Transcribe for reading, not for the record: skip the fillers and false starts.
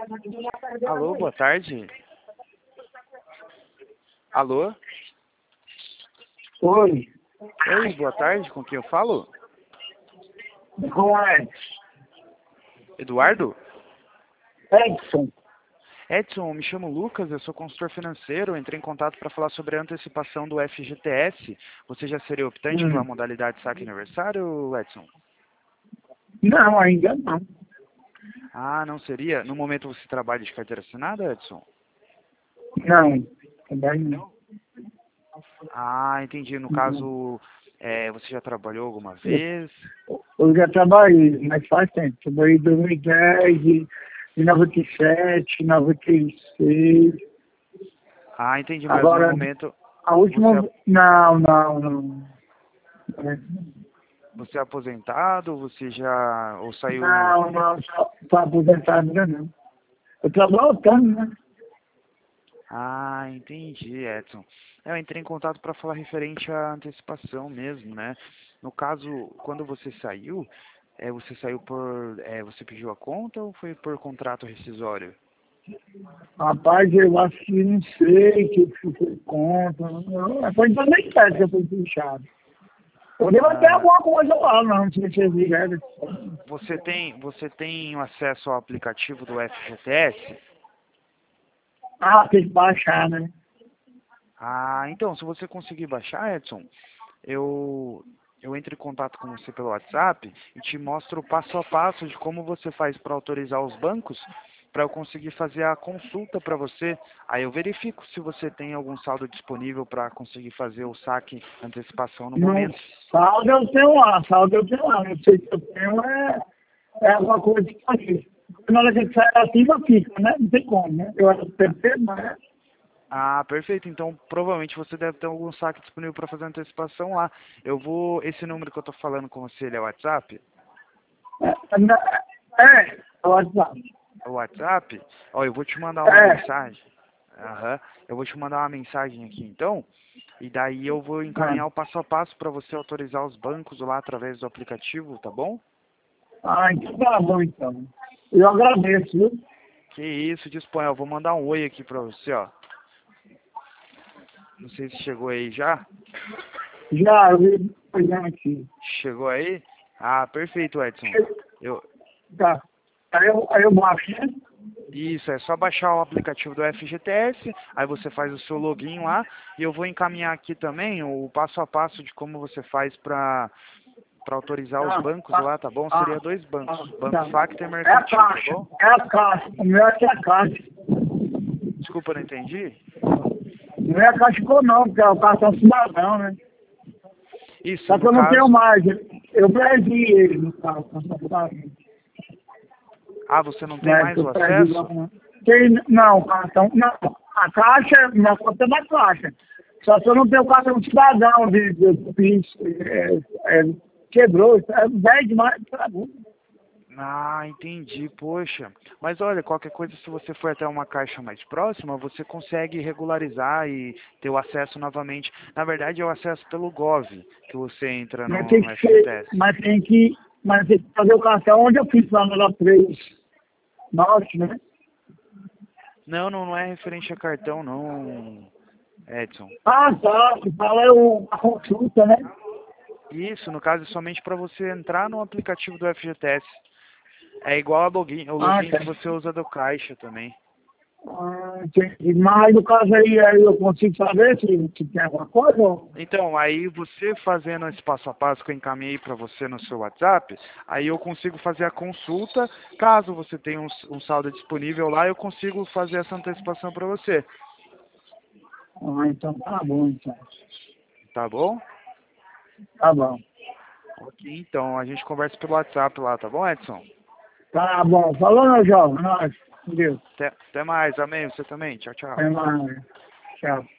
Alô, boa tarde. Alô? Oi, Oi, boa tarde, com quem eu falo? com Edson. Eduardo? Edson. Edson, me chamo Lucas, eu sou consultor financeiro, entrei em contato para falar sobre a antecipação do FGTS. Você já seria optante pela modalidade saque aniversário, Edson? Não, ainda não. Ah, não seria? No momento você trabalha de carteira assinada, Edson? Não, também não. Ah, entendi. No caso, você já trabalhou alguma vez? Eu já trabalhei, mas faz tempo. Trabalhei em 2010, em 97, 96. Ah, entendi, mas no Agora, momento a última... você, Não. você é aposentado, você já, ou saiu... Não, estou aposentado ainda não. Eu trabalho voltando, né? Ah, entendi, Edson. Eu entrei em contato para falar referente à antecipação mesmo, né? No caso, quando você saiu você pediu a conta ou foi por contrato rescisório? Rapaz, eu acho que não sei que foi conta. Foi em 2007 que eu fui puxado. Eu devo até Ah, alguma coisa lá, não sei se viram. você tem acesso ao aplicativo do FGTS? Ah, tem que baixar, né? Ah, então, se você conseguir baixar, Edson, eu entro em contato com você pelo WhatsApp e te mostro o passo a passo de como você faz para autorizar os bancos, para eu conseguir fazer a consulta para você. Aí eu verifico se você tem algum saldo disponível para conseguir fazer o saque antecipação no No momento. saldo eu tenho lá. Não sei se eu tenho, é alguma coisa que fazer. Na hora que ele sai ativa, fica, né? Não tem como, né? Eu acho que perfeito, mas Ah, perfeito. Então, provavelmente você deve ter algum saque disponível para fazer antecipação lá. Esse número que eu tô falando com você, ele é o WhatsApp? o WhatsApp. O WhatsApp? Ó, eu vou te mandar uma mensagem. Aham. Eu vou te mandar uma mensagem aqui, então. E daí eu vou encaminhar o passo a passo para você autorizar os bancos lá através do aplicativo, tá bom? Então tá bom, então. Eu agradeço, viu? Que isso, disponha. Eu vou mandar um oi aqui para você, ó. Não sei se chegou aí já. Já, eu vi olhando aqui. Chegou aí? Ah, perfeito, Edson. Eu, Tá. Aí eu baixo, né? Isso, é só baixar o aplicativo do FGTS, aí você faz o seu login lá, e eu vou encaminhar aqui também o passo a passo de como você faz para autorizar os bancos lá, tá bom? Seria dois bancos, Banco Tá. Factor e É a Mercantil, tá caixa, bom? é a caixa. O meu aqui é a caixa. Desculpa, não entendi? Não é a caixa econômica, é o cartão cidadão, né? Isso, Só que no eu não tenho caso... mais. Eu perdi ele no cartão cidadão. Ah, você não tem Né? mais Que eu o perdi lá, acesso? né? Não, cartão. Não, a caixa, minha conta é da caixa. Só que eu não tenho cartão cidadão de PIS. Quebrou, é velho demais, tá bom. Ah, entendi, poxa. Mas olha, qualquer coisa, se você for até uma caixa mais próxima, você consegue regularizar e ter o acesso novamente. Na verdade, é o acesso pelo Gov que você entra Mas no tem que ser, FGTS. mas tem que fazer o cartão onde eu fiz lá no 3 Norte, né? Não, não é referente a cartão, não, Edson. Ah, tá, que fala a consulta, né? Isso, no caso, é somente para você entrar no aplicativo do FGTS. É igual o Ah, login tá. que você usa do Caixa também. Entendi. Mas no caso aí eu consigo saber se tem alguma coisa? Então, aí você fazendo esse passo a passo que eu encaminhei para você no seu WhatsApp, aí eu consigo fazer a consulta. Caso você tenha um saldo disponível lá, eu consigo fazer essa antecipação para você. Então tá bom, então. Tá bom? Tá bom. Ok, então a gente conversa pelo WhatsApp lá, tá bom, Edson? Tá bom. Falou, meu jovem. Nós. Deus. Até mais, amém. Você também. Tchau, tchau. Até mais. Tchau.